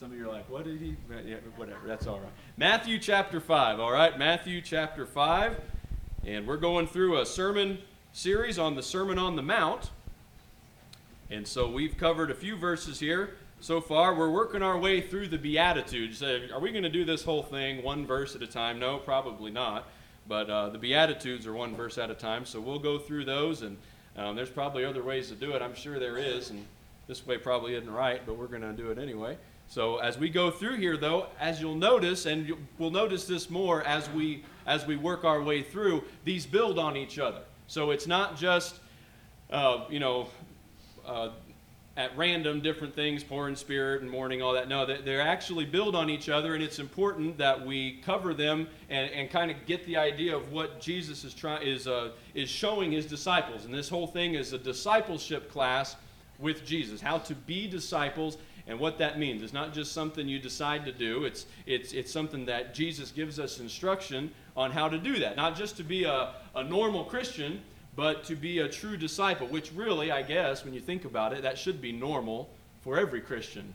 Some of you are like, what did he? Yeah, whatever, that's all right. Matthew chapter 5, all right? Matthew chapter 5. And we're going through a sermon series on the Sermon on the Mount. And so we've covered a few verses here so far. We're working our way through the Beatitudes. Are we going to do this whole thing one verse at a time? No, probably not. But the Beatitudes are one verse at a time. So we'll go through those. And there's probably other ways to do it. I'm sure there is. And this way probably isn't right, but we're going to do it anyway. So as we go through here, though, as you'll notice, and we'll notice this more as we work our way through, these build on each other. So it's not just, at random different things, poor in spirit and mourning, all that. No, they actually build on each other, and it's important that we cover them and kind of get the idea of what Jesus is showing his disciples. And this whole thing is a discipleship class with Jesus, how to be disciples. And what that means, it's not just something you decide to do. It's something that Jesus gives us instruction on how to do that. Not just to be a normal Christian, but to be a true disciple, which really, I guess, when you think about it, that should be normal for every Christian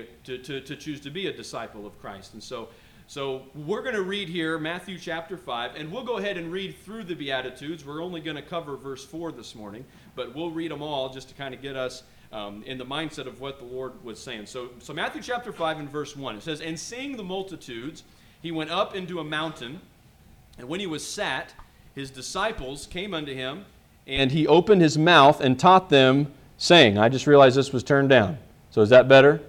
to choose to be a disciple of Christ. And so we're going to read here Matthew chapter 5, and we'll go ahead and read through the Beatitudes. We're only going to cover verse 4 this morning, but we'll read them all just to kind of get us in the mindset of what the Lord was saying. So Matthew chapter 5 and verse 1, it says, "And seeing the multitudes, he went up into a mountain, and when he was sat, his disciples came unto him, and he opened his mouth and taught them, saying," I just realized this was turned down. So is that better?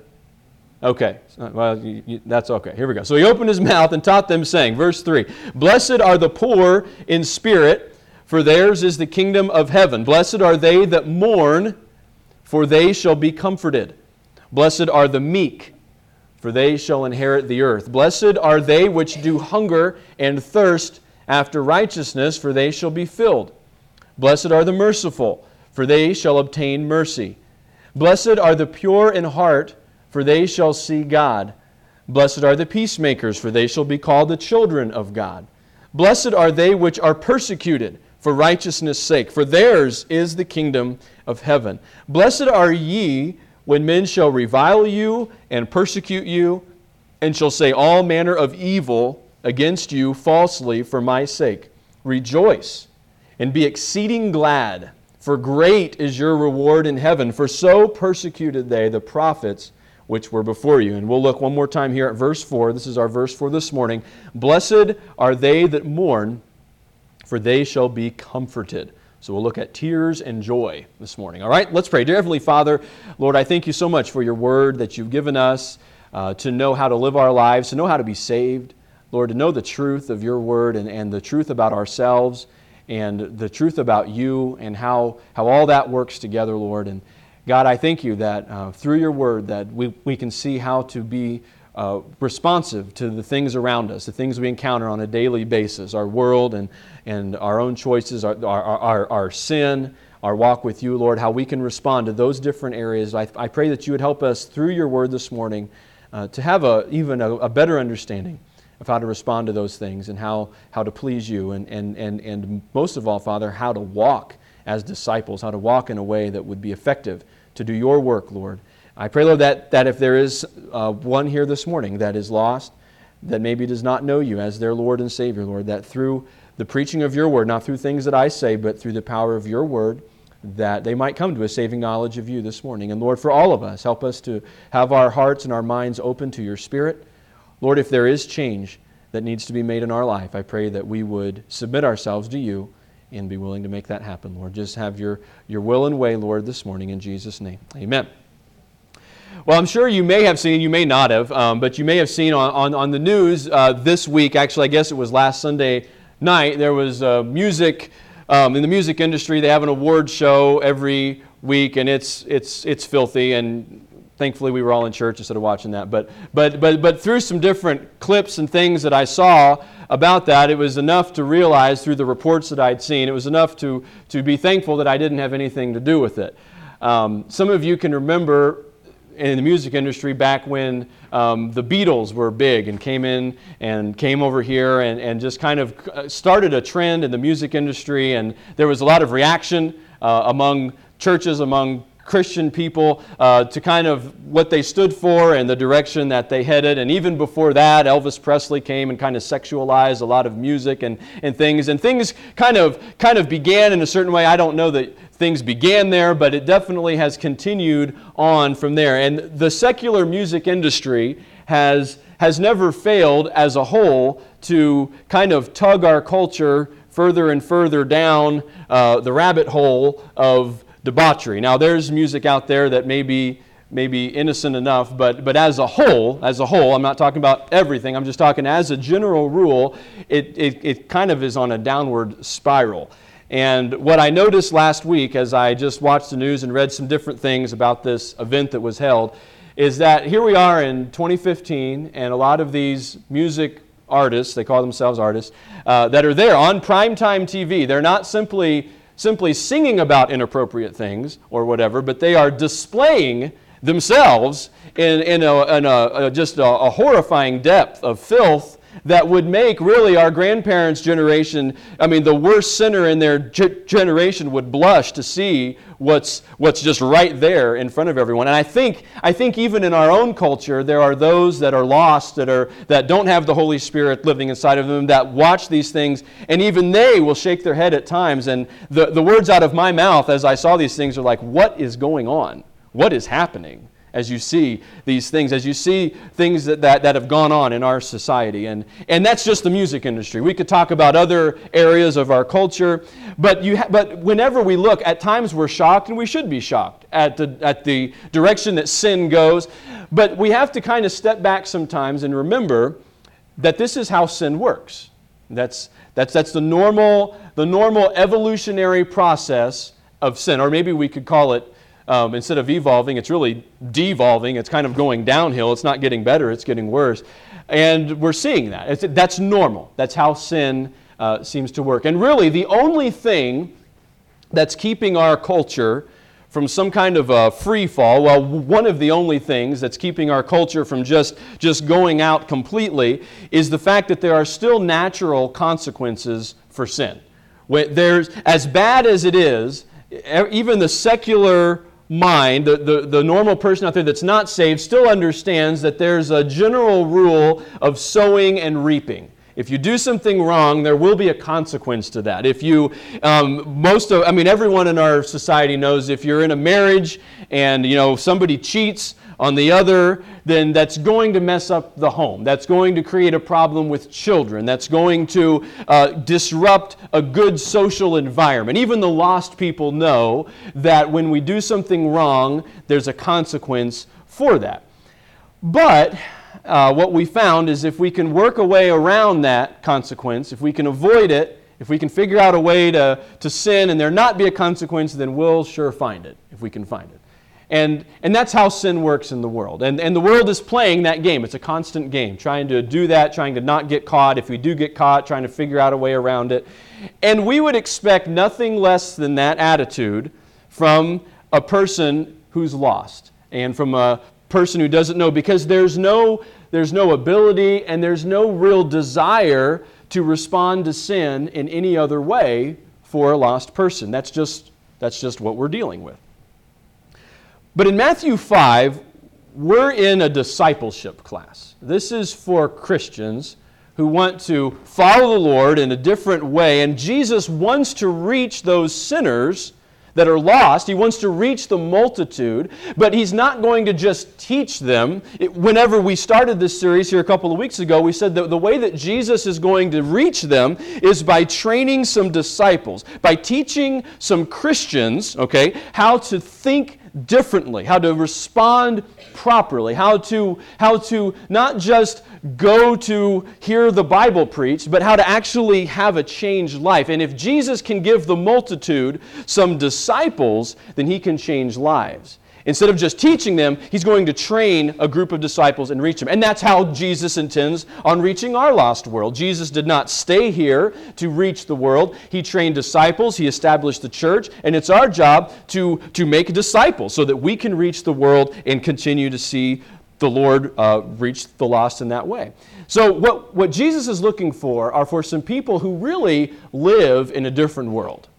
Okay. Well, that's okay. Here we go. "So he opened his mouth and taught them, saying," verse 3, "Blessed are the poor in spirit, for theirs is the kingdom of heaven. Blessed are they that mourn, for they shall be comforted. Blessed are the meek, for they shall inherit the earth. Blessed are they which do hunger and thirst after righteousness, for they shall be filled. Blessed are the merciful, for they shall obtain mercy. Blessed are the pure in heart, for they shall see God. Blessed are the peacemakers, for they shall be called the children of God. Blessed are they which are persecuted for righteousness' sake, for theirs is the kingdom of heaven. Blessed are ye when men shall revile you and persecute you, and shall say all manner of evil against you falsely for my sake. Rejoice and be exceeding glad, for great is your reward in heaven, for so persecuted they the prophets which were before you." And we'll look one more time here at verse 4. This is our verse for this morning. "Blessed are they that mourn, for they shall be comforted." So we'll look at tears and joy this morning. All right, let's pray. Dear Heavenly Father, Lord, I thank you so much for your word that you've given us to know how to live our lives, to know how to be saved. Lord, to know the truth of your word and the truth about ourselves and the truth about you and how all that works together, Lord. And God, I thank you that through your word that we can see how to be responsive to the things around us, the things we encounter on a daily basis, our world and our own choices, our sin, our walk with you, Lord, how we can respond to those different areas. I pray that you would help us through your word this morning to have even a better understanding of how to respond to those things and how to please you and most of all, Father, how to walk as disciples, how to walk in a way that would be effective to do your work, Lord. I pray, Lord, that if there is one here this morning that is lost, that maybe does not know you as their Lord and Savior, Lord, that through the preaching of your word, not through things that I say, but through the power of your word, that they might come to a saving knowledge of you this morning. And Lord, for all of us, help us to have our hearts and our minds open to your Spirit. Lord, if there is change that needs to be made in our life, I pray that we would submit ourselves to you and be willing to make that happen, Lord. Just have your will and way, Lord, this morning in Jesus' name. Amen. Well, I'm sure you may have seen, you may not have, but you may have seen on the news this week, actually I guess it was last Sunday night, there was music, in the music industry, they have an award show every week, and it's filthy, and thankfully we were all in church instead of watching that, but through some different clips and things that I saw about that, it was enough to realize through the reports that I'd seen, it was enough to be thankful that I didn't have anything to do with it. Some of you can remember in the music industry back when the Beatles were big and came over here and just kind of started a trend in the music industry, and there was a lot of reaction among churches, among Christian people to kind of what they stood for and the direction that they headed. And even before that, Elvis Presley came and kind of sexualized a lot of music and things. And things kind of began in a certain way. I don't know that things began there, but it definitely has continued on from there. And the secular music industry has never failed as a whole to kind of tug our culture further and further down the rabbit hole of debauchery. Now, there's music out there that may be innocent enough, but as a whole, I'm not talking about everything, I'm just talking as a general rule, it kind of is on a downward spiral. And what I noticed last week as I just watched the news and read some different things about this event that was held is that here we are in 2015, and a lot of these music artists, they call themselves artists, that are there on primetime TV. They're not simply singing about inappropriate things or whatever, but they are displaying themselves in just a horrifying depth of filth that would make really our grandparents' generation, the worst sinner in their generation would blush to see what's just right there in front of everyone. And I think even in our own culture, there are those that are lost, that don't have the Holy Spirit living inside of them, that watch these things, and even they will shake their head at times. And the words out of my mouth as I saw these things are like, what is going on? What is happening? As you see these things, as you see things that have gone on in our society. And that's just the music industry. We could talk about other areas of our culture, but whenever we look, at times we're shocked, and we should be shocked at the direction that sin goes. But we have to kind of step back sometimes and remember that this is how sin works. That's the normal evolutionary process of sin, or maybe we could call it, instead of evolving, it's really devolving. It's kind of going downhill. It's not getting better. It's getting worse. And we're seeing that. That's normal. That's how sin seems to work. And really, the only thing that's keeping our culture from some kind of a free fall, well, one of the only things that's keeping our culture from just going out completely is the fact that there are still natural consequences for sin. There's, as bad as it is, even the secular mind, the normal person out there that's not saved, still understands that there's a general rule of sowing and reaping. If you do something wrong, there will be a consequence to that. If you, everyone in our society knows if you're in a marriage and, somebody cheats on the other, then that's going to mess up the home. That's going to create a problem with children. That's going to disrupt a good social environment. Even the lost people know that when we do something wrong, there's a consequence for that. But what we found is if we can work a way around that consequence, if we can avoid it, if we can figure out a way to sin and there not be a consequence, then we'll sure find it, if we can find it. And that's how sin works in the world. And the world is playing that game. It's a constant game, trying to do that, trying to not get caught. If we do get caught, trying to figure out a way around it. And we would expect nothing less than that attitude from a person who's lost and from a person who doesn't know, because there's no ability and there's no real desire to respond to sin in any other way for a lost person. That's just what we're dealing with. But in Matthew 5, we're in a discipleship class. This is for Christians who want to follow the Lord in a different way, and Jesus wants to reach those sinners that are lost. He wants to reach the multitude, but He's not going to just teach them. Whenever we started this series here a couple of weeks ago, we said that the way that Jesus is going to reach them is by training some disciples, by teaching some Christians, how to think differently, how to respond properly, how to not just go to hear the Bible preached, but how to actually have a changed life. And if Jesus can give the multitude some disciples, then He can change lives. Instead of just teaching them, He's going to train a group of disciples and reach them. And that's how Jesus intends on reaching our lost world. Jesus did not stay here to reach the world. He trained disciples. He established the church. And it's our job to make disciples so that we can reach the world and continue to see the Lord reach the lost in that way. So what Jesus is looking for are for some people who really live in a different world.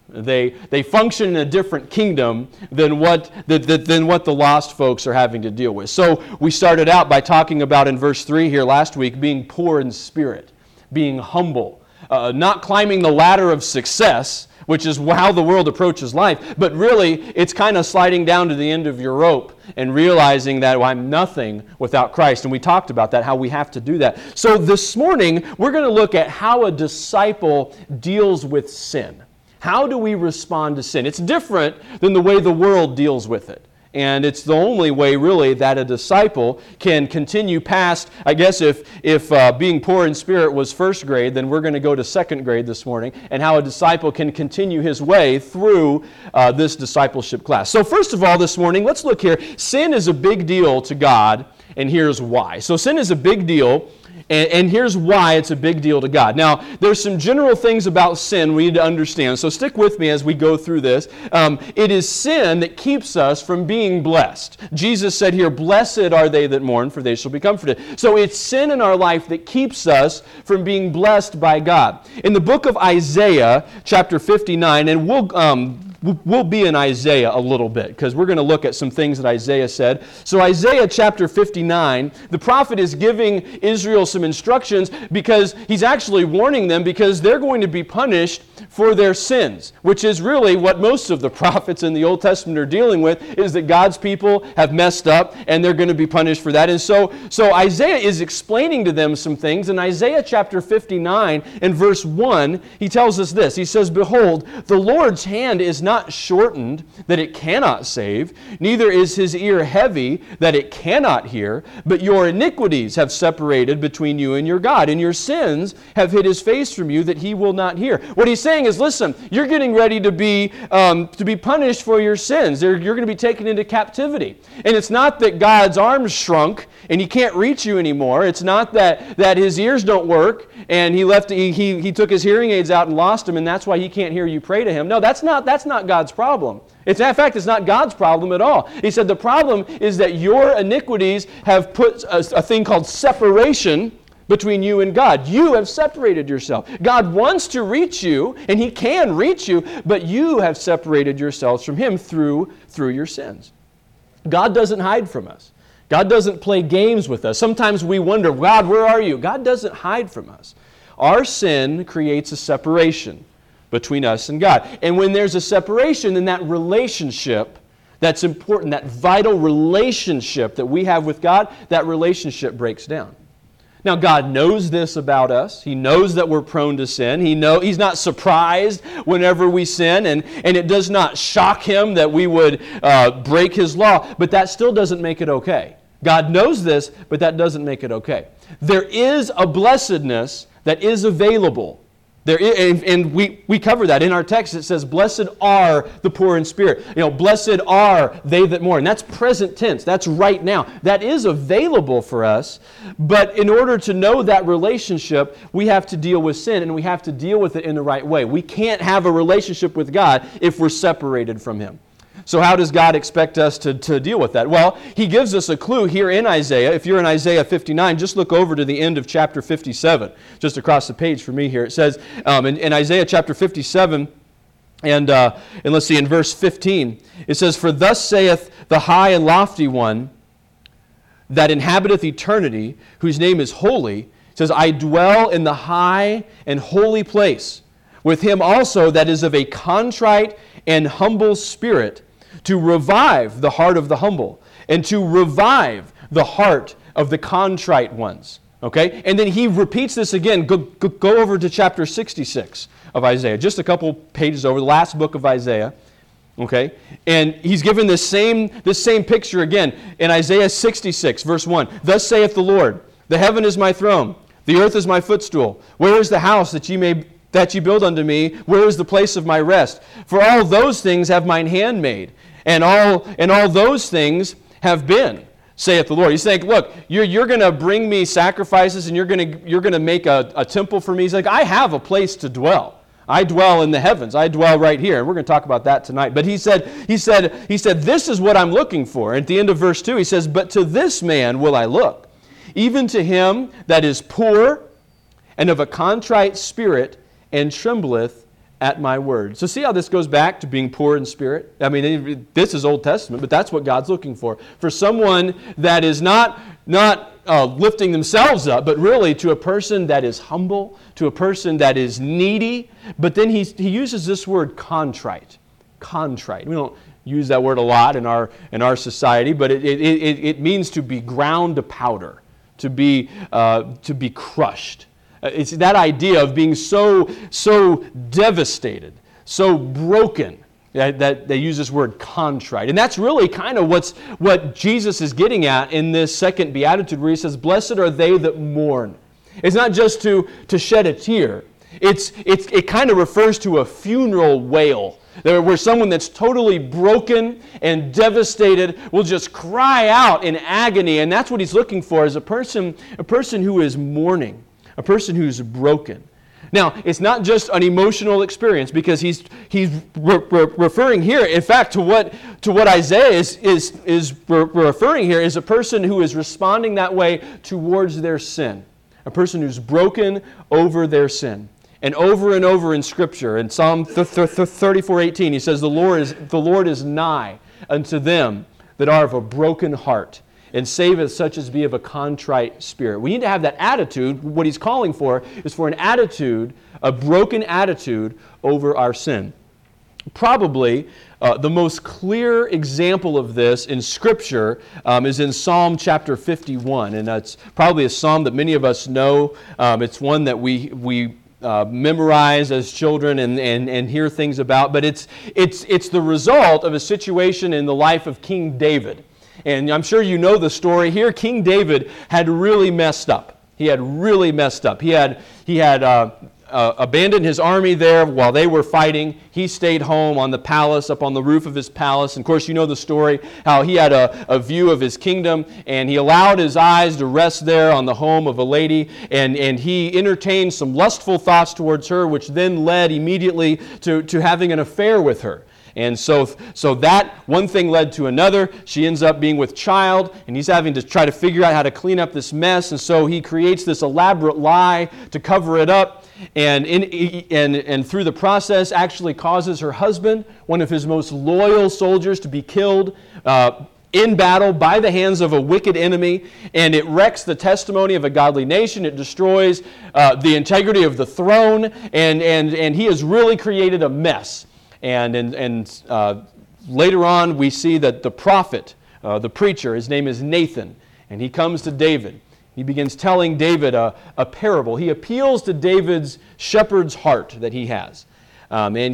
They function in a different kingdom than what the lost folks are having to deal with. So we started out by talking about in verse 3 here last week, being poor in spirit, being humble, not climbing the ladder of success, which is how the world approaches life, but really it's kind of sliding down to the end of your rope and realizing that I'm nothing without Christ. And we talked about that, how we have to do that. So this morning, we're going to look at how a disciple deals with sin. How do we respond to sin? It's different than the way the world deals with it. And it's the only way, really, that a disciple can continue past, I guess if being poor in spirit was first grade, then we're going to go to second grade this morning, and how a disciple can continue his way through this discipleship class. So first of all, this morning, let's look here. Sin is a big deal to God, and here's why. So sin is a big deal. And here's why it's a big deal to God. Now, there's some general things about sin we need to understand. So stick with me as we go through this. It is sin that keeps us from being blessed. Jesus said here, "Blessed are they that mourn, for they shall be comforted." So it's sin in our life that keeps us from being blessed by God. In the book of Isaiah, chapter 59, and we'll be in Isaiah a little bit because we're going to look at some things that Isaiah said. So Isaiah chapter 59, the prophet is giving Israel some instructions because he's actually warning them because they're going to be punished for their sins, which is really what most of the prophets in the Old Testament are dealing with, is that God's people have messed up and they're going to be punished for that. And so Isaiah is explaining to them some things. In Isaiah chapter 59 and verse 1, he tells us this. He says, "Behold, the Lord's hand is not shortened that it cannot save, neither is his ear heavy that it cannot hear, but your iniquities have separated between you and your God, and your sins have hid his face from you that he will not hear." What he's saying is, listen, you're getting ready to be punished for your sins. You're going to be taken into captivity. And it's not that God's arms shrunk and he can't reach you anymore. It's not that his ears don't work and he took his hearing aids out and lost them, and that's why he can't hear you pray to him. No, that's not God's problem. In fact, it's not God's problem at all. He said the problem is that your iniquities have put a thing called separation between you and God. You have separated yourself. God wants to reach you, and he can reach you, but you have separated yourselves from him through your sins. God doesn't hide from us. God doesn't play games with us. Sometimes we wonder, God, where are you? God doesn't hide from us. Our sin creates a separation between us and God. And when there's a separation, then that relationship that's important, that vital relationship that we have with God, that relationship breaks down. Now, God knows this about us. He knows that we're prone to sin. He's not surprised whenever we sin, and it does not shock him that we would break his law, but that still doesn't make it okay. God knows this, but that doesn't make it okay. There is a blessedness that is available. And we cover that in our text. It says, "Blessed are the poor in spirit." Blessed are they that mourn. That's present tense. That's right now. That is available for us. But in order to know that relationship, we have to deal with sin, and we have to deal with it in the right way. We can't have a relationship with God if we're separated from him. So how does God expect us to deal with that? Well, he gives us a clue here in Isaiah. If you're in Isaiah 59, just look over to the end of chapter 57, just across the page for me here. It says in Isaiah chapter 57, and let's see, in verse 15, it says, "For thus saith the high and lofty one that inhabiteth eternity, whose name is holy, it says, I dwell in the high and holy place, with him also that is of a contrite and humble spirit, to revive the heart of the humble, and to revive the heart of the contrite ones." Okay? And then he repeats this again. Go over to chapter 66 of Isaiah, just a couple pages over, the last book of Isaiah. Okay? And he's given this same picture again in Isaiah 66, verse 1. "Thus saith the Lord, the heaven is my throne, the earth is my footstool. Where is the house that ye build unto me? Where is the place of my rest? For all those things have mine hand made, and all those things have been, saith the Lord." He's saying, look, you're going to bring me sacrifices, and you're going to make a temple for me. He's like, I have a place to dwell. I dwell in the heavens. I dwell right here. And we're going to talk about that tonight. But he said, this is what I'm looking for. And at the end of verse 2, he says, "But to this man will I look, even to him that is poor and of a contrite spirit, and trembleth at my word. So see how this goes back to being poor in spirit? I mean, this is Old Testament, but that's what God's looking for. For someone that is not lifting themselves up, but really to a person that is humble, to a person that is needy. But then he uses this word contrite. Contrite. We don't use that word a lot in our society, but it means to be ground to powder, to be crushed. It's that idea of being so devastated, so broken, that they use this word contrite. And that's really kind of what Jesus is getting at in this second beatitude, where he says, blessed are they that mourn. It's not just to shed a tear. It kind of refers to a funeral wail, where someone that's totally broken and devastated will just cry out in agony. And that's what he's looking for, is a person who is mourning, a person who's broken. Now, it's not just an emotional experience, because he's referring here, in fact, to what Isaiah is referring here, is a person who is responding that way towards their sin, a person who's broken over their sin. And over in Scripture, in Psalm 34:18, he says, the Lord is nigh unto them that are of a broken heart, and saveth such as be of a contrite spirit. We need to have that attitude. What he's calling for is for an attitude, a broken attitude over our sin. Probably the most clear example of this in Scripture is in Psalm chapter 51. And it's probably a psalm that many of us know. It's one that we memorize as children and hear things about. But it's the result of a situation in the life of King David. And I'm sure you know the story here. King David had really messed up. He had abandoned his army there while they were fighting. He stayed home on the palace, up on the roof of his palace. And of course, you know the story, how he had a view of his kingdom, and he allowed his eyes to rest there on the home of a lady, and he entertained some lustful thoughts towards her, which then led immediately to having an affair with her. And so that one thing led to another. She ends up being with child, and he's having to try to figure out how to clean up this mess. And so he creates this elaborate lie to cover it up, and through the process actually causes her husband, one of his most loyal soldiers, to be killed in battle by the hands of a wicked enemy. And it wrecks the testimony of a godly nation. It destroys the integrity of the throne, and he has really created a mess. And later on, we see that the prophet, the preacher, his name is Nathan, and he comes to David. He begins telling David a parable. He appeals to David's shepherd's heart that he has. And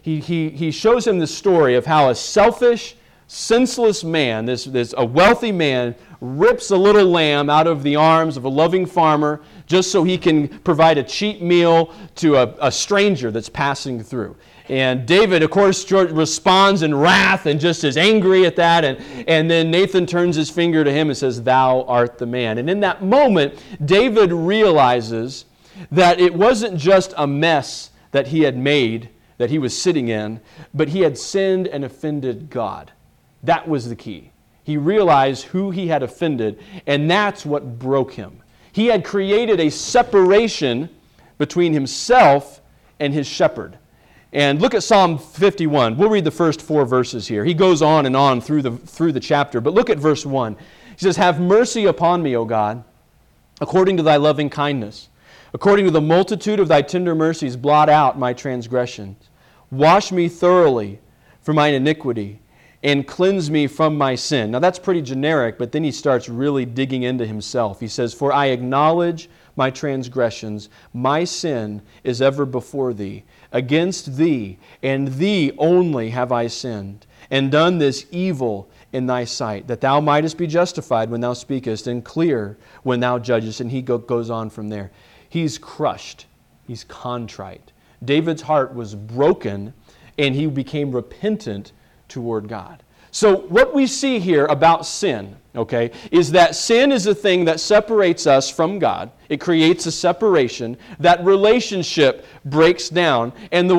he shows him the story of how a selfish, senseless man, a wealthy man, rips a little lamb out of the arms of a loving farmer just so he can provide a cheap meal to a stranger that's passing through. And David, of course, responds in wrath and just is angry at that. And then Nathan turns his finger to him and says, "Thou art the man." And in that moment, David realizes that it wasn't just a mess that he had made, that he was sitting in, but he had sinned and offended God. That was the key. He realized who he had offended, and that's what broke him. He had created a separation between himself and his shepherd. And look at Psalm 51. We'll read the first 4 verses here. He goes on and on through the chapter. But look at verse 1. He says, "Have mercy upon me, O God, according to thy loving kindness. According to the multitude of thy tender mercies, blot out my transgressions. Wash me thoroughly from mine iniquity, and cleanse me from my sin." Now that's pretty generic, but then he starts really digging into himself. He says, "For I acknowledge my transgressions, my sin is ever before thee. Against thee, and thee only have I sinned, and done this evil in thy sight, that thou mightest be justified when thou speakest, and clear when thou judgest." And he goes on from there. He's crushed. He's contrite. David's heart was broken, and he became repentant toward God. So what we see here about sin okay, is that sin is a thing that separates us from God. It creates a separation. That relationship breaks down.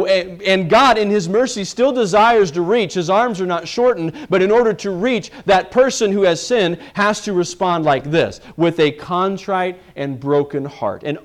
And God, in His mercy, still desires to reach. His arms are not shortened, but in order to reach, that person who has sinned has to respond like this, with a contrite and broken heart. And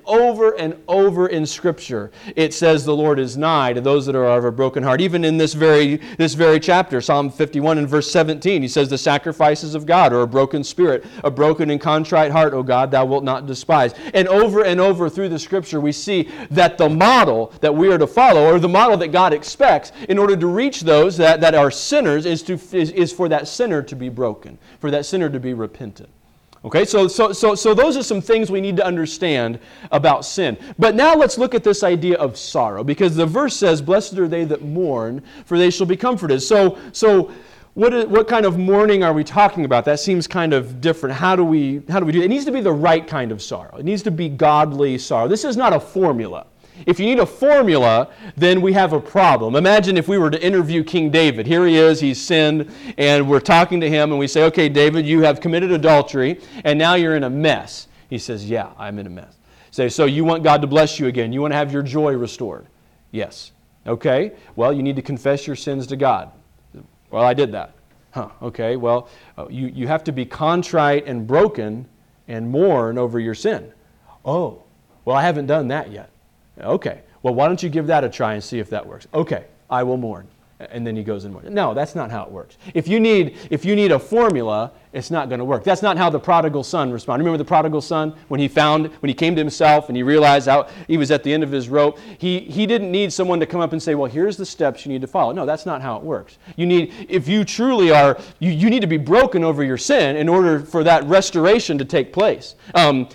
over in Scripture, it says the Lord is nigh to those that are of a broken heart. Even in this very chapter, Psalm 51 and verse 17, He says, the sacrifices of God are a broken spirit, a broken and contrite heart, O God, thou wilt not despise. And over through the Scripture, we see that the model that we are to follow, or the model that God expects in order to reach those that are sinners, is for that sinner to be broken, for that sinner to be repentant. Okay, so those are some things we need to understand about sin. But now let's look at this idea of sorrow, because the verse says, blessed are they that mourn, for they shall be comforted. So what kind of mourning are we talking about? That seems kind of different. How do we do it? It needs to be the right kind of sorrow. It needs to be godly sorrow. This is not a formula. If you need a formula, then we have a problem. Imagine if we were to interview King David. Here he is, he's sinned, and we're talking to him, and we say, okay, David, you have committed adultery, and now you're in a mess. He says, yeah, I'm in a mess. Say, so you want God to bless you again. You want to have your joy restored. Yes. Okay, well, you need to confess your sins to God. Well, I did that. Okay, well, you have to be contrite and broken and mourn over your sin. Oh, well, I haven't done that yet. Okay, well, why don't you give that a try and see if that works? Okay, I will mourn. And then he goes and mourns. No, that's not how it works. If you need a formula, it's not going to work. That's not how the prodigal son responded. Remember the prodigal son? When he came to himself and he realized how he was at the end of his rope, he didn't need someone to come up and say, well, here's the steps you need to follow. No, that's not how it works. If you truly are, you need to be broken over your sin in order for that restoration to take place.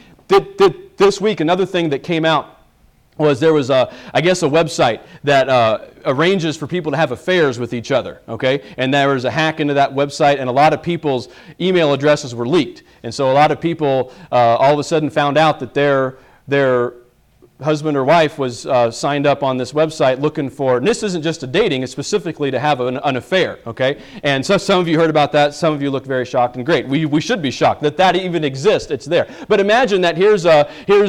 This week, another thing that came out was there was a website that arranges for people to have affairs with each other, okay? And there was a hack into that website, and a lot of people's email addresses were leaked. And so a lot of people all of a sudden found out that their husband or wife was signed up on this website looking for, and this isn't just a dating, it's specifically to have an affair, okay? And so some of you heard about that, some of you look very shocked, and great. We should be shocked that even exists, it's there. But imagine that here's a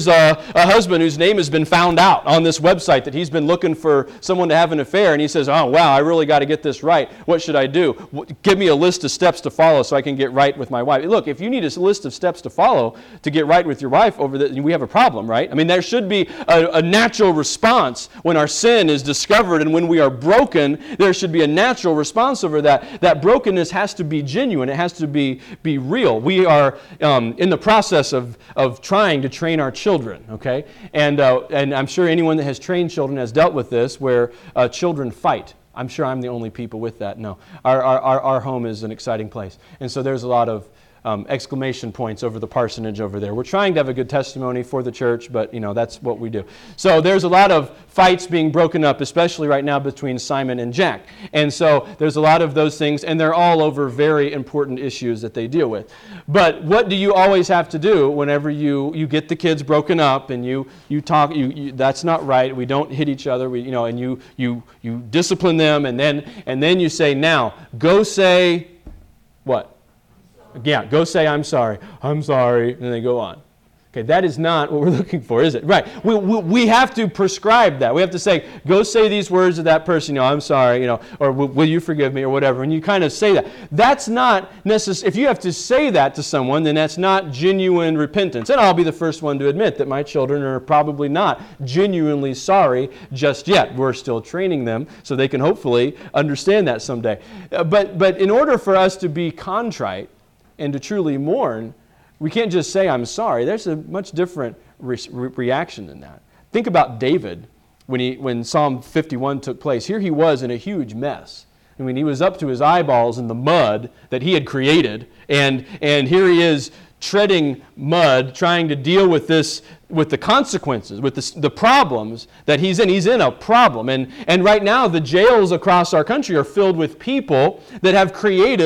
husband whose name has been found out on this website, that he's been looking for someone to have an affair, and he says, oh wow, I really got to get this right. What should I do? Give me a list of steps to follow so I can get right with my wife. Look, if you need a list of steps to follow to get right with your wife, we have a problem, right? I mean, there should be a natural response when our sin is discovered, and when we are broken, there should be a natural response over that. That brokenness has to be genuine. It has to be real. We are in the process of trying to train our children, okay? And I'm sure anyone that has trained children has dealt with this, where children fight. I'm sure I'm the only people with that. No, our home is an exciting place. And so there's a lot of exclamation points over the parsonage over there. We're trying to have a good testimony for the church, but that's what we do. So there's a lot of fights being broken up, especially right now between Simon and Jack. And so there's a lot of those things, and they're all over very important issues that they deal with. But what do you always have to do whenever you get the kids broken up and you talk, that's not right, we don't hit each other, and you discipline them, and then you say, now, go say what? Yeah, go say, I'm sorry, and then they go on. Okay, that is not what we're looking for, is it? Right. We have to prescribe that. We have to say, go say these words to that person, I'm sorry, or will you forgive me, or whatever, and you kind of say that. That's not necessary. If you have to say that to someone, then that's not genuine repentance. And I'll be the first one to admit that my children are probably not genuinely sorry just yet. We're still training them so they can hopefully understand that someday. But in order for us to be contrite, and to truly mourn, we can't just say, I'm sorry. There's a much different reaction than that. Think about David when Psalm 51 took place. Here he was in a huge mess. I mean, he was up to his eyeballs in the mud that he had created, and here he is treading mud, trying to deal with this, with the consequences, with the problems that he's in. He's in a problem. And right now, the jails across our country are filled with people that have created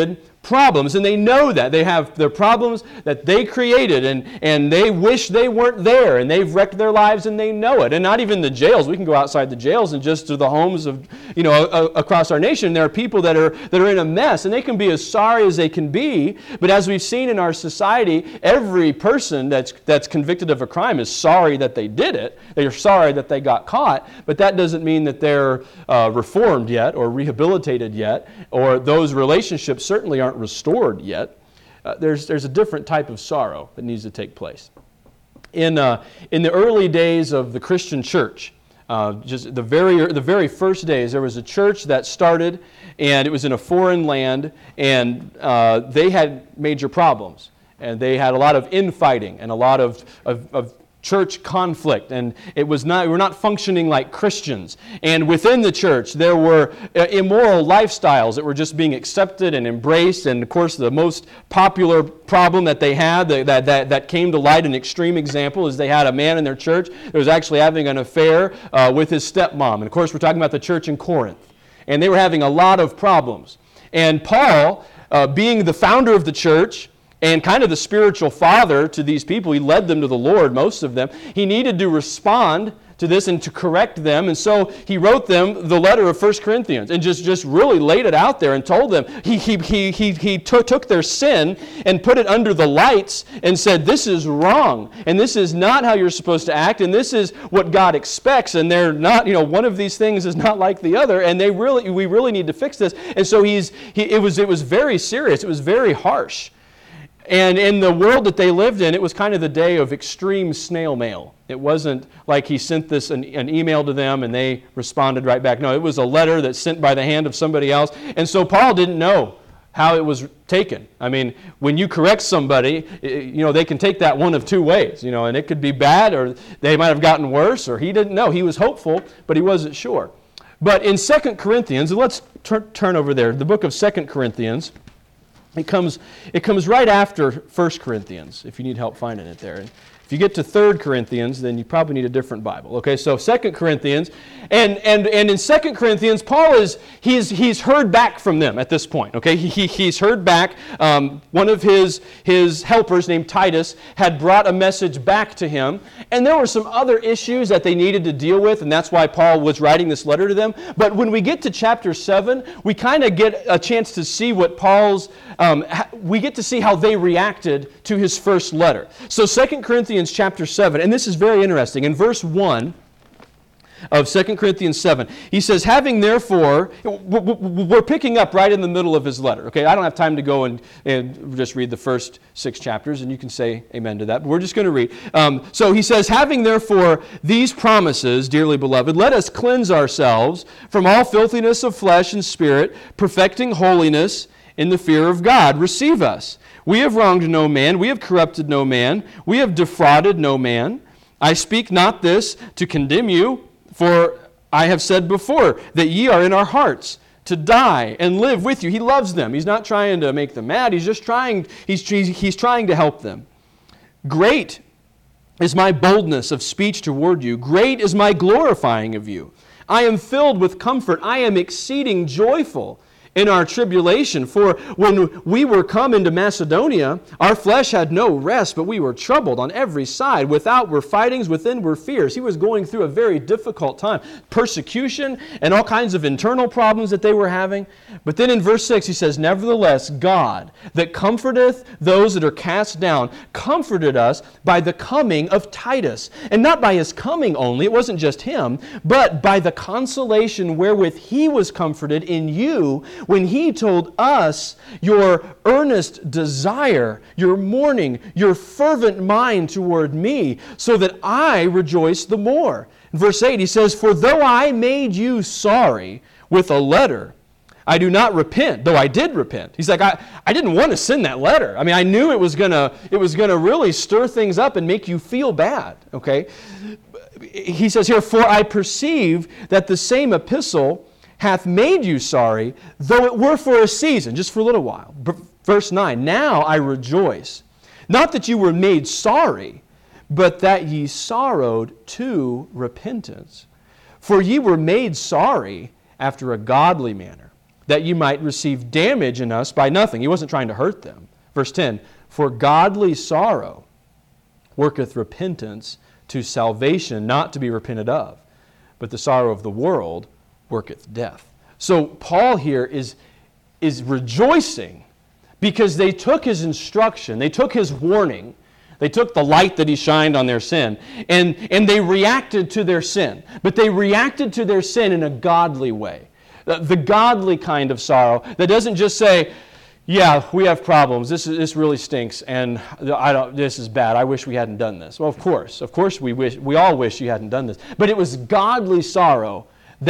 problems, and they know that. They have their problems that they created, and they wish they weren't there, and they've wrecked their lives, and they know it. And not even the jails. We can go outside the jails and just to the homes of, across our nation. There are people that are in a mess, and they can be as sorry as they can be. But as we've seen in our society, every person that's convicted of a crime is sorry that they did it. They are sorry that they got caught, but that doesn't mean that they're reformed yet or rehabilitated yet, or those relationships certainly aren't restored yet. There's a different type of sorrow that needs to take place. In the early days of the Christian church, just the very first days, there was a church that started, and it was in a foreign land, and they had major problems, and they had a lot of infighting and a lot of church conflict, and we're not functioning like Christians. And within the church, there were immoral lifestyles that were just being accepted and embraced. And of course, the most popular problem that they had that came to light, an extreme example, is they had a man in their church that was actually having an affair with his stepmom. And of course, we're talking about the church in Corinth, and they were having a lot of problems. And Paul, being the founder of the church, and kind of the spiritual father to these people, he led them to the Lord, most of them. He needed to respond to this and to correct them. And so he wrote them the letter of 1 Corinthians and just really laid it out there and told them. He took their sin and put it under the lights and said, this is wrong. And this is not how you're supposed to act. And this is what God expects. And they're not, one of these things is not like the other. And we really need to fix this. And so it was very serious. It was very harsh. And in the world that they lived in, it was kind of the day of extreme snail mail. It wasn't like he sent an email to them and they responded right back. No, it was a letter that's sent by the hand of somebody else. And so Paul didn't know how it was taken. I mean, when you correct somebody, they can take that one of two ways, and it could be bad, or they might have gotten worse, or he didn't know. He was hopeful, but he wasn't sure. But in 2 Corinthians, let's turn over there, the book of 2 Corinthians. It comes right after 1 Corinthians, if you need help finding it there. And if you get to 3 Corinthians, then you probably need a different Bible. Okay, so 2 Corinthians, and in 2 Corinthians, Paul he's heard back from them at this point. Okay, he's heard back. One of his helpers named Titus had brought a message back to him, and there were some other issues that they needed to deal with, and that's why Paul was writing this letter to them. But when we get to chapter 7, we kind of get a chance to see what we get to see how they reacted to his first letter. So 2 Corinthians chapter 7, and this is very interesting. In verse 1 of 2 Corinthians 7, he says, having therefore, we're picking up right in the middle of his letter. Okay, I don't have time to go and just read the first 6 chapters, and you can say amen to that, but we're just going to read. So he says, having therefore these promises, dearly beloved, let us cleanse ourselves from all filthiness of flesh and spirit, perfecting holiness in the fear of God. Receive us. We have wronged no man. We have corrupted no man. We have defrauded no man. I speak not this to condemn you, for I have said before that ye are in our hearts to die and live with you. He loves them. He's not trying to make them mad. He's just trying to help them. Great is my boldness of speech toward you. Great is my glorifying of you. I am filled with comfort. I am exceeding joyful in our tribulation. For when we were come into Macedonia, our flesh had no rest, but we were troubled on every side. Without were fightings, within were fears. He was going through a very difficult time. Persecution and all kinds of internal problems that they were having. But then in verse 6 he says, nevertheless, God, that comforteth those that are cast down, comforted us by the coming of Titus. And not by his coming only, it wasn't just him, but by the consolation wherewith he was comforted in you, when he told us your earnest desire, your mourning, your fervent mind toward me, so that I rejoice the more. In verse 8 he says, for though I made you sorry with a letter, I do not repent, though I did repent. He's like, I didn't want to send that letter. I mean, I knew it was gonna really stir things up and make you feel bad. Okay? He says here, for I perceive that the same epistle hath made you sorry, though it were for a season, just for a little while. Verse 9, now I rejoice, not that you were made sorry, but that ye sorrowed to repentance. For ye were made sorry after a godly manner, that you might receive damage in us by nothing. He wasn't trying to hurt them. Verse 10, for godly sorrow worketh repentance to salvation, not to be repented of, but the sorrow of the world worketh death. So Paul here is rejoicing because they took his instruction, they took his warning, they took the light that he shined on their sin, and they reacted to their sin. But they reacted to their sin in a godly way. The godly kind of sorrow that doesn't just say, yeah, we have problems. This really stinks, and this is bad. I wish we hadn't done this. Well, of course, we all wish you hadn't done this. But it was godly sorrow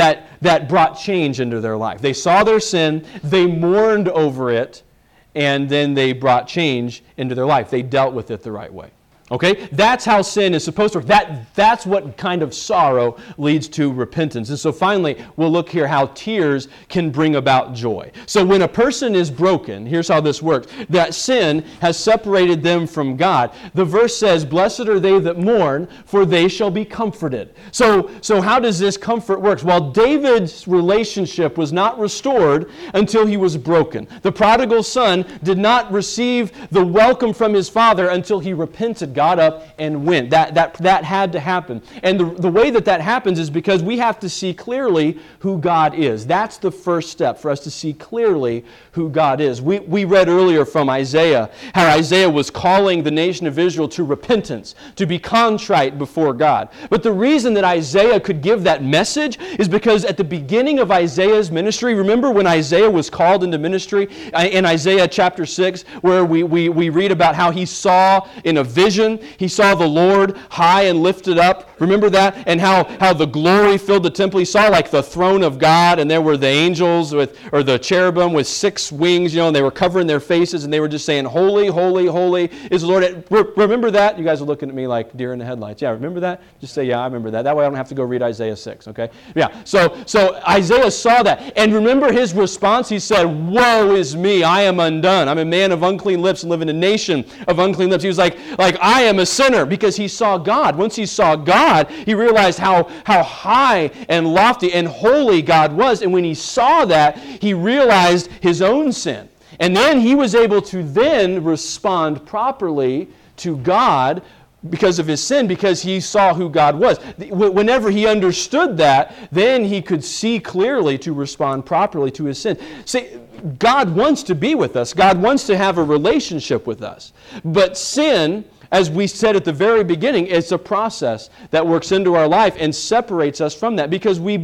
that brought change into their life. They saw their sin, they mourned over it, and then they brought change into their life. They dealt with it the right way. Okay? That's how sin is supposed to work. That's what kind of sorrow leads to repentance. And so finally, we'll look here how tears can bring about joy. So when a person is broken, here's how this works. That sin has separated them from God. The verse says, blessed are they that mourn, for they shall be comforted. So how does this comfort work? Well, David's relationship was not restored until he was broken. The prodigal son did not receive the welcome from his father until he repented, got up and went. That had to happen. And the way that happens is because we have to see clearly who God is. That's the first step for us to see clearly who God is. We read earlier from Isaiah how Isaiah was calling the nation of Israel to repentance, to be contrite before God. But the reason that Isaiah could give that message is because at the beginning of Isaiah's ministry, remember when Isaiah was called into ministry in Isaiah chapter 6, where we read about how he saw in a vision, he saw the Lord high and lifted up. Remember that? And how the glory filled the temple. He saw like the throne of God, and there were the angels or the cherubim with 6 wings, and they were covering their faces, and they were just saying, holy, holy, holy is the Lord. Remember that? You guys are looking at me like deer in the headlights. Yeah, remember that? Just say, yeah, I remember that. That way I don't have to go read Isaiah 6, okay? Yeah, so Isaiah saw that. And remember his response? He said, woe is me, I am undone. I'm a man of unclean lips and live in a nation of unclean lips. He was like I am a sinner, because he saw God. Once he saw God, he realized how high and lofty and holy God was. And when he saw that, he realized his own sin. And then he was able to then respond properly to God because of his sin, because he saw who God was. Whenever he understood that, then he could see clearly to respond properly to his sin. See, God wants to be with us. God wants to have a relationship with us. But sin, as we said at the very beginning, it's a process that works into our life and separates us from that, because we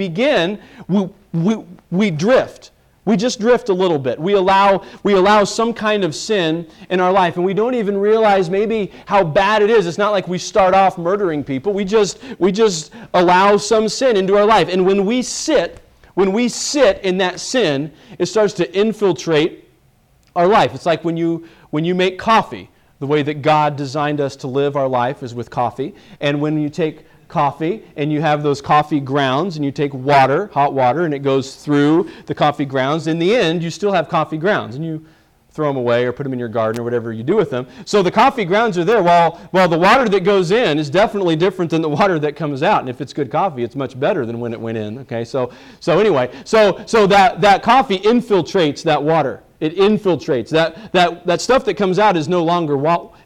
drift. We just drift a little bit. We allow some kind of sin in our life, and we don't even realize maybe how bad it is. It's not like we start off murdering people. We just allow some sin into our life. And when we sit in that sin, it starts to infiltrate our life. It's like when you make coffee. The way that God designed us to live our life is with coffee. And when you take coffee and you have those coffee grounds and you take water, hot water, and it goes through the coffee grounds, in the end you still have coffee grounds, and you throw them away or put them in your garden or whatever you do with them. So the coffee grounds are there. While the water that goes in is definitely different than the water that comes out. And if it's good coffee, it's much better than when it went in. Okay, so anyway, so that coffee infiltrates that water. It infiltrates. That stuff that comes out is no longer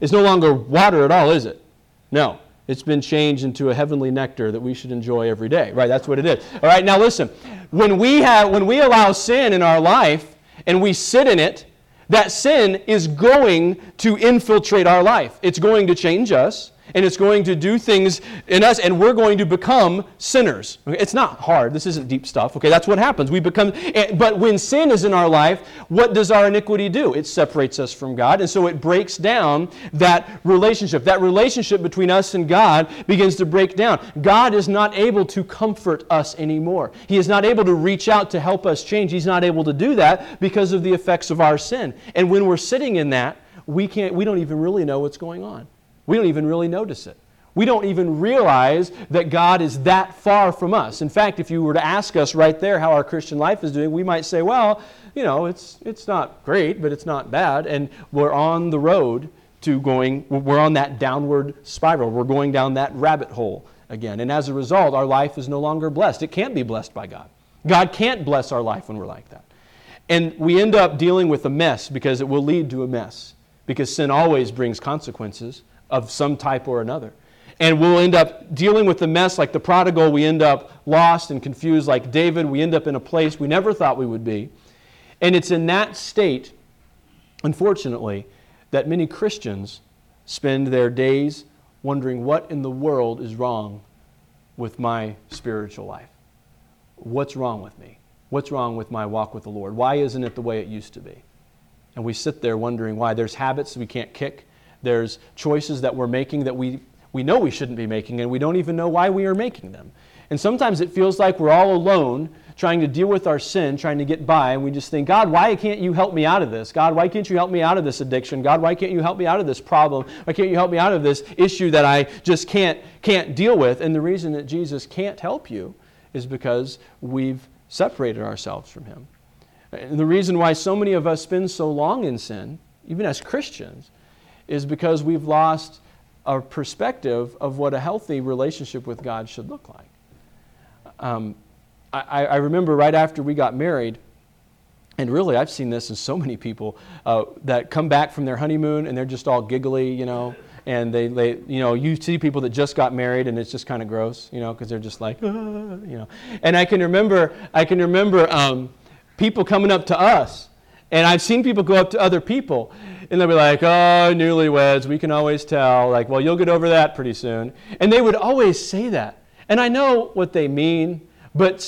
water at all, is it? No. It's been changed into a heavenly nectar that we should enjoy every day. Right, that's what it is. All right, now listen. When we allow sin in our life and we sit in it, that sin is going to infiltrate our life. It's going to change us, and it's going to do things in us, and we're going to become sinners. Okay? It's not hard. This isn't deep stuff. Okay, that's what happens. But when sin is in our life, what does our iniquity do? It separates us from God, and so it breaks down that relationship. That relationship between us and God begins to break down. God is not able to comfort us anymore. He is not able to reach out to help us change. He's not able to do that because of the effects of our sin. And when we're sitting in that, we don't even really know what's going on. We don't even really notice it. We don't even realize that God is that far from us. In fact, if you were to ask us right there how our Christian life is doing, we might say, well, it's not great, but it's not bad. And we're on the road we're on that downward spiral. We're going down that rabbit hole again. And as a result, our life is no longer blessed. It can't be blessed by God. God can't bless our life when we're like that. And we end up dealing with a mess because it will lead to a mess. Because sin always brings consequences of some type or another. And we'll end up dealing with the mess like the prodigal. We end up lost and confused like David. We end up in a place we never thought we would be. And it's in that state, unfortunately, that many Christians spend their days wondering what in the world is wrong with my spiritual life. What's wrong with me? What's wrong with my walk with the Lord? Why isn't it the way it used to be? And we sit there wondering why. There's habits we can't kick. There's choices that we're making that we know we shouldn't be making, and we don't even know why we are making them. And sometimes it feels like we're all alone trying to deal with our sin, trying to get by, and we just think, God, why can't you help me out of this? God, why can't you help me out of this addiction? God, why can't you help me out of this problem? Why can't you help me out of this issue that I just can't deal with? And the reason that Jesus can't help you is because we've separated ourselves from Him. And the reason why so many of us spend so long in sin, even as Christians, is because we've lost our perspective of what a healthy relationship with God should look like. I remember right after we got married, and really I've seen this in so many people that come back from their honeymoon and they're just all giggly, you know, and they you see people that just got married and it's just kind of gross, you know, because they're just like, you know. And I can remember people coming up to us, and I've seen people go up to other people, and they'll be like, oh, newlyweds, we can always tell, like, well, you'll get over that pretty soon. And they would always say that. And I know what they mean, but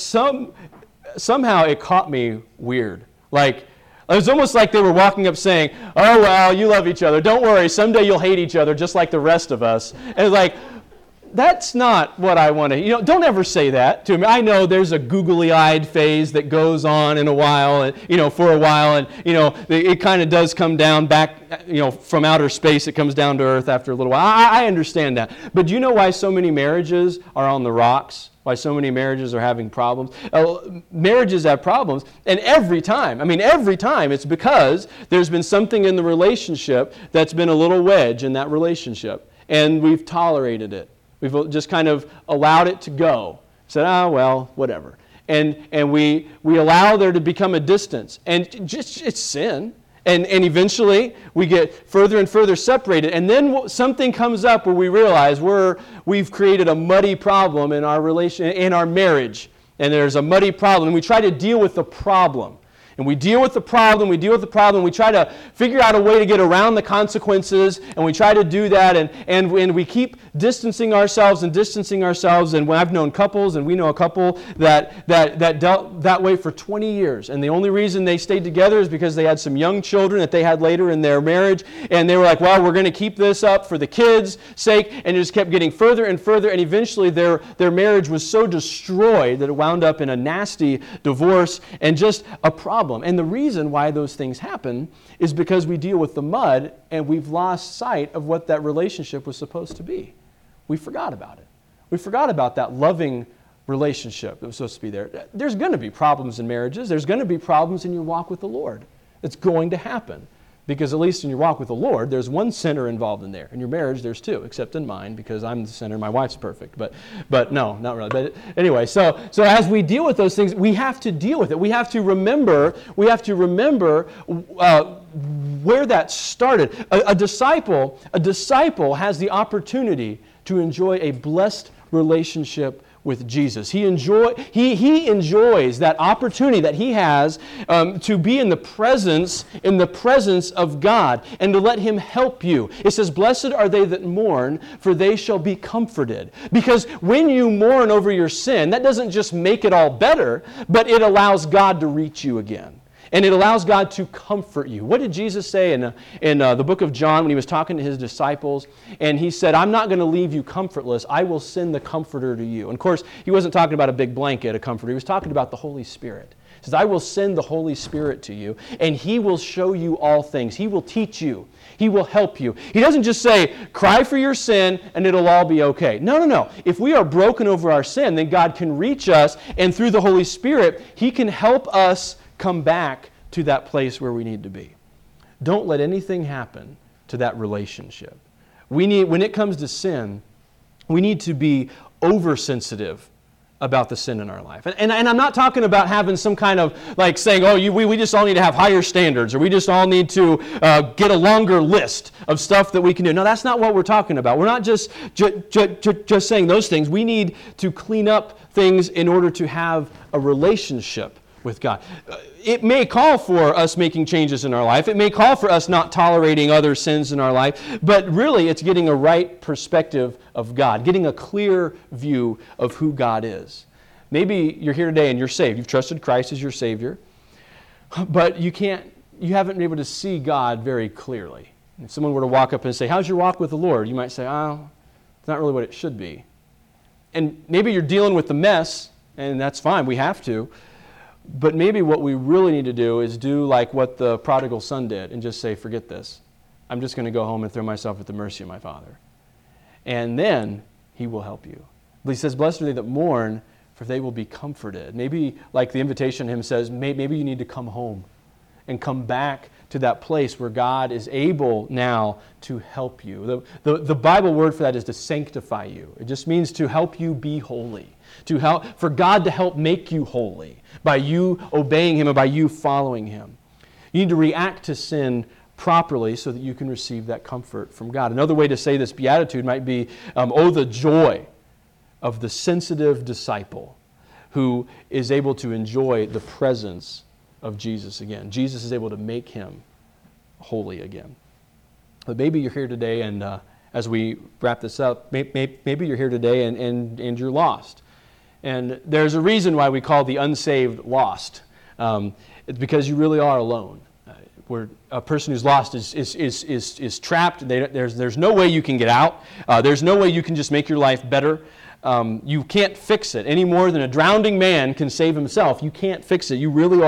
somehow it caught me weird. Like, it was almost like they were walking up saying, oh, well, you love each other. Don't worry, someday you'll hate each other just like the rest of us. And like, that's not what I want to, don't ever say that to me. I know there's a googly-eyed phase that goes on in a while, and, for a while, and, it kind of does come down back, from outer space, it comes down to earth after a little while. I understand that. But do you know why so many marriages are on the rocks? Why so many marriages are having problems? Marriages have problems, and every time it's because there's been something in the relationship that's been a little wedge in that relationship, and we've tolerated it. We've just kind of allowed it to go. Said, well, whatever. And we allow there to become a distance. And just it's sin. And eventually we get further and further separated. And then something comes up where we realize we've created a muddy problem in our in our marriage. And there's a muddy problem. And we try to deal with the problem. And we deal with the problem, we try to figure out a way to get around the consequences, and we try to do that, and we keep distancing ourselves. And when I've known couples, and we know a couple that dealt that way for 20 years, and the only reason they stayed together is because they had some young children that they had later in their marriage, and they were like, well, we're going to keep this up for the kids' sake, and it just kept getting further and further, and eventually their marriage was so destroyed that it wound up in a nasty divorce and just a problem. And the reason why those things happen is because we deal with the mud and we've lost sight of what that relationship was supposed to be. We forgot about it. We forgot about that loving relationship that was supposed to be there. There's going to be problems in marriages. There's going to be problems in your walk with the Lord. It's going to happen. Because at least in your walk with the Lord, there's one sinner involved in there. In your marriage, there's two, except in mine, because I'm the sinner, my wife's perfect. But no, not really. But anyway, so as we deal with those things, we have to deal with it. We have to remember where that started. A disciple has the opportunity to enjoy a blessed relationship with Jesus. He enjoys that opportunity that he has to be in the presence of God and to let Him help you. It says, "Blessed are they that mourn, for they shall be comforted." Because when you mourn over your sin, that doesn't just make it all better, but it allows God to reach you again. And it allows God to comfort you. What did Jesus say in the book of John when He was talking to His disciples? And He said, I'm not going to leave you comfortless. I will send the Comforter to you. And of course, He wasn't talking about a big blanket, a comforter. He was talking about the Holy Spirit. He says, I will send the Holy Spirit to you, and He will show you all things. He will teach you. He will help you. He doesn't just say, cry for your sin, and it'll all be okay. No. If we are broken over our sin, then God can reach us, and through the Holy Spirit, He can help us come back to that place where we need to be. Don't let anything happen to that relationship. When it comes to sin, we need to be oversensitive about the sin in our life. And I'm not talking about having some kind of like saying, oh, we just all need to have higher standards, or we just all need to get a longer list of stuff that we can do. No, that's not what we're talking about. We're not just saying those things. We need to clean up things in order to have a relationship with God. It may call for us making changes in our life. It may call for us not tolerating other sins in our life. But really, it's getting a right perspective of God, getting a clear view of who God is. Maybe you're here today and you're saved. You've trusted Christ as your Savior. But you haven't been able to see God very clearly. If someone were to walk up and say, how's your walk with the Lord? You might say, oh, it's not really what it should be. And maybe you're dealing with the mess, and that's fine. We have to. But maybe what we really need to do is do like what the prodigal son did and just say, forget this. I'm just going to go home and throw myself at the mercy of my Father. And then He will help you. But He says, blessed are they that mourn, for they will be comforted. Maybe like the invitation to Him says, maybe you need to come home and come back to that place where God is able now to help you. The Bible word for that is to sanctify you. It just means to help you be holy. For God to help make you holy by you obeying Him and by you following Him. You need to react to sin properly so that you can receive that comfort from God. Another way to say this beatitude might be, oh, the joy of the sensitive disciple who is able to enjoy the presence of Jesus again. Jesus is able to make him holy again. But maybe you're here today, and as we wrap this up, maybe you're here today and you're lost. And there's a reason why we call the unsaved lost. It's because you really are alone. Where a person who's lost is trapped. There's no way you can get out. There's no way you can just make your life better. You can't fix it any more than a drowning man can save himself. You can't fix it. You really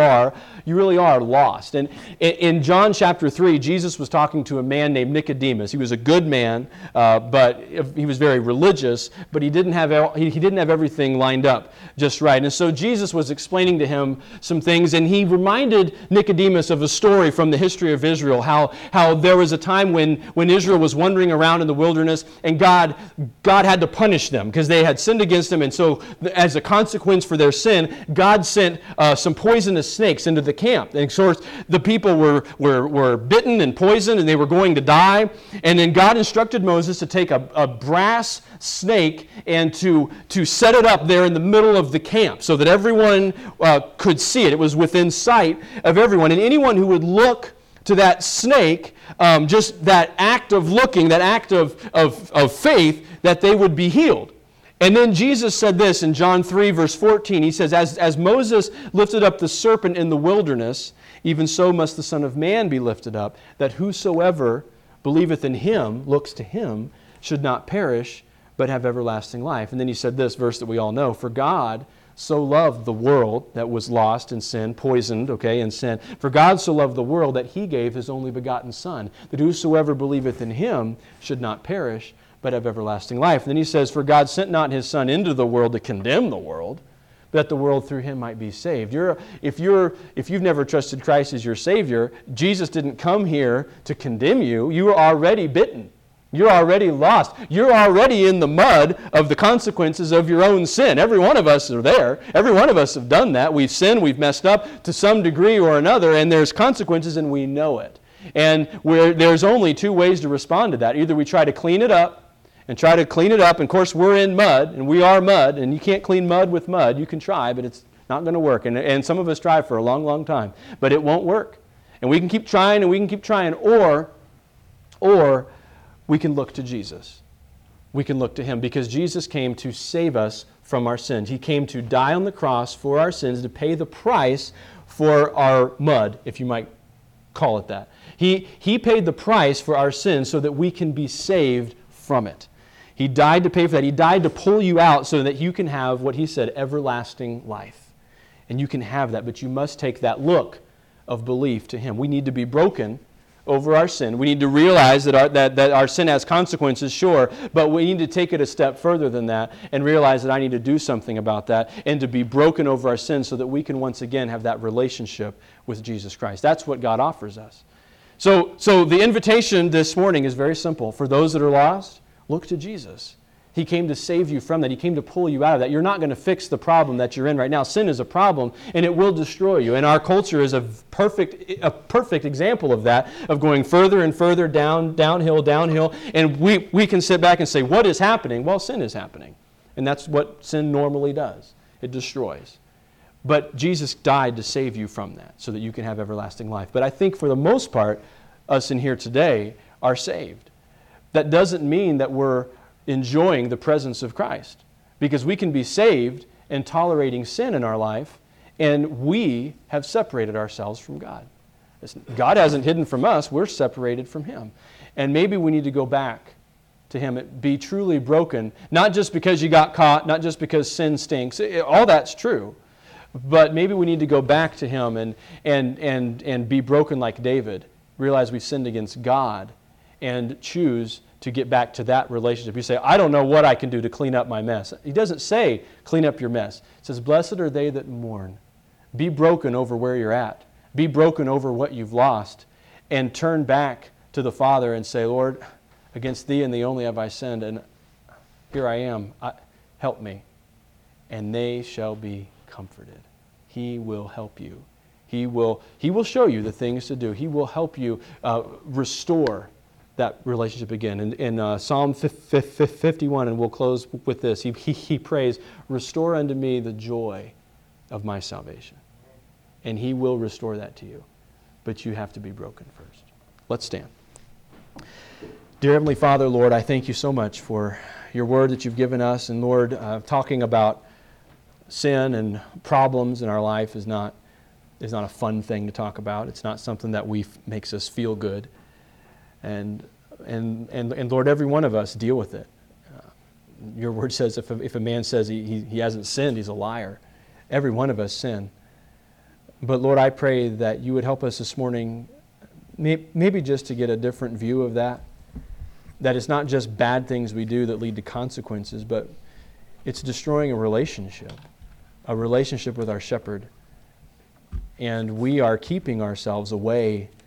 are lost. And in John chapter 3, Jesus was talking to a man named Nicodemus. He was a good man, but he was very religious, but he didn't have everything lined up just right. And so Jesus was explaining to him some things, and he reminded Nicodemus of a story from the history of Israel, how there was a time when Israel was wandering around in the wilderness, and God had to punish them because they had sinned against Him, and so as a consequence for their sin, God sent some poisonous snakes into the camp. And of course, the people were bitten and poisoned, and they were going to die. And then God instructed Moses to take a brass snake and to set it up there in the middle of the camp so that everyone could see it. It was within sight of everyone, and anyone who would look to that snake, just that act of looking, that act of faith, that they would be healed. And then Jesus said this in John 3, verse 14. He says, as Moses lifted up the serpent in the wilderness, even so must the Son of Man be lifted up, that whosoever believeth in Him, looks to Him, should not perish, but have everlasting life. And then he said this verse that we all know, for God so loved the world that was lost in sin, poisoned, in sin. For God so loved the world that He gave His only begotten Son, that whosoever believeth in Him should not perish, but have everlasting life. And then he says, for God sent not His Son into the world to condemn the world, but that the world through Him might be saved. If you've never trusted Christ as your Savior, Jesus didn't come here to condemn you. You are already bitten. You're already lost. You're already in the mud of the consequences of your own sin. Every one of us are there. Every one of us have done that. We've sinned, we've messed up to some degree or another, and there's consequences, and we know it. And there's only two ways to respond to that. Either we try to clean it up, and of course we're in mud, and we are mud, and you can't clean mud with mud. You can try, but it's not going to work. And some of us try for a long, long time, but it won't work. And we can keep trying, or we can look to Jesus. We can look to Him, because Jesus came to save us from our sins. He came to die on the cross for our sins, to pay the price for our mud, if you might call it that. He paid the price for our sins so that we can be saved from it. He died to pay for that. He died to pull you out so that you can have what He said, everlasting life. And you can have that, but you must take that look of belief to Him. We need to be broken over our sin. We need to realize that our sin has consequences, sure, but we need to take it a step further than that and realize that I need to do something about that and to be broken over our sin so that we can once again have that relationship with Jesus Christ. That's what God offers us. So the invitation this morning is very simple. For those that are lost, look to Jesus. He came to save you from that. He came to pull you out of that. You're not going to fix the problem that you're in right now. Sin is a problem, and it will destroy you. And our culture is a perfect example of that, of going further and further downhill. And we can sit back and say, what is happening? Well, sin is happening. And that's what sin normally does. It destroys. But Jesus died to save you from that so that you can have everlasting life. But I think for the most part, us in here today are saved. That doesn't mean that we're enjoying the presence of Christ, because we can be saved and tolerating sin in our life, and we have separated ourselves from God. God hasn't hidden from us, we're separated from Him. And maybe we need to go back to Him, be truly broken, not just because you got caught, not just because sin stinks, all that's true, but maybe we need to go back to Him and be broken like David, realize we've sinned against God, and choose to get back to that relationship. You say, I don't know what I can do to clean up my mess. He doesn't say, clean up your mess. He says, blessed are they that mourn. Be broken over where you're at. Be broken over what you've lost. And turn back to the Father and say, Lord, against Thee and Thee only have I sinned, and here I am. Help me. And they shall be comforted. He will help you. He will show you the things to do. He will help you restore that relationship again. In Psalm 51, and we'll close with this, he prays, restore unto me the joy of my salvation. And He will restore that to you. But you have to be broken first. Let's stand. Dear Heavenly Father, Lord, I thank You so much for Your word that You've given us. And Lord, talking about sin and problems in our life is not a fun thing to talk about. It's not something that makes us feel good. And Lord, every one of us deal with it. Your word says if a man says he hasn't sinned, he's a liar. Every one of us sin. But Lord, I pray that You would help us this morning, maybe just to get a different view of that. That it's not just bad things we do that lead to consequences, but it's destroying a relationship with our shepherd. And we are keeping ourselves away